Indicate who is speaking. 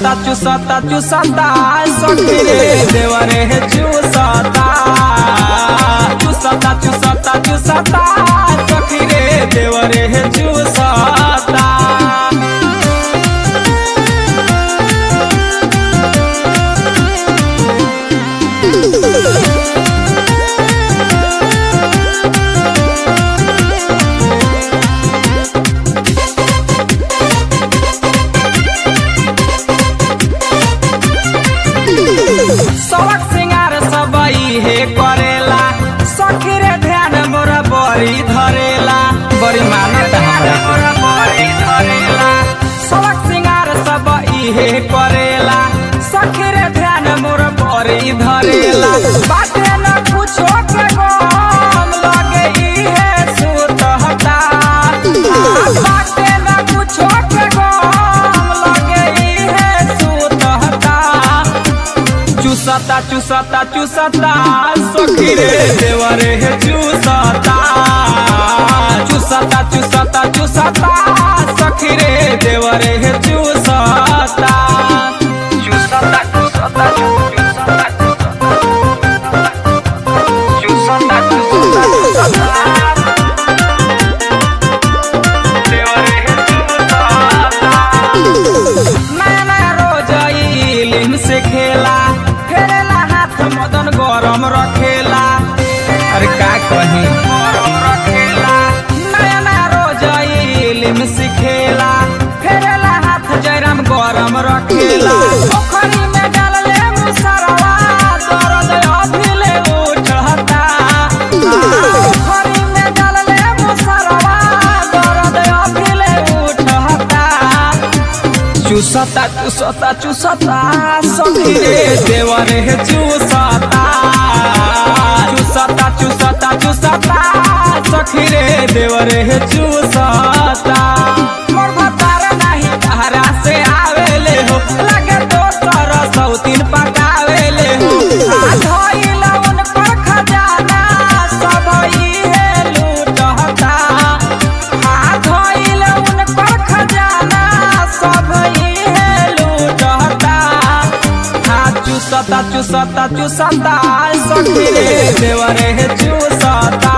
Speaker 1: चूसता चूसता चूसता सखी रे देवरे चूसता चूसता चूसता चूसता सखी रे देवरे चूसता। सबक सिंगार सब हे करेला सखी रे ध्यान मोरा बड़ी धरेला बड़ी मानत हमरा बड़ी धरेला। सबक सिंगार सब हे करेला सखी रे ध्यान मोरा बड़ी धरेला। बाटे न कुछो के गम लगे इहे सुतहता बाटे न कुछो के गम लगे इहे सुतहता। चूसता चूसता चूसता सखी रे देवरे चूसता चूसता चूसता चूसता सखी रे देवरे चूसता चूसता चूसता चूसता चूसता चूसता देवरे चूसता। नया नया रोज इल्म से खेला फेरेला हाथ मदन गरम रखेला। अरे का कही गरम रखेला नया नया रोज इल्म सिखेला फेरेला हाथ जयराम गरम रखेला। पोखरी में डालले मुसरवा दर्द अभिले उठता पोखरी में डालले मुसरवा दर्द अभिले उठता। चूसता चूसता चूसता सखी रे देवरे चूसता चूसता चूसता चूसता सखी रे देवरे चूसता। मोर भतार नहीं बहरा से आवेले हो लगे दोसर सौतीन पकावेले हो। धइल उन पर खजाना सब इहे लूटता धइल उन पर खजाना सब इहे लूटता। चूसता चूसता चूसता सखी रे देवरे चूसता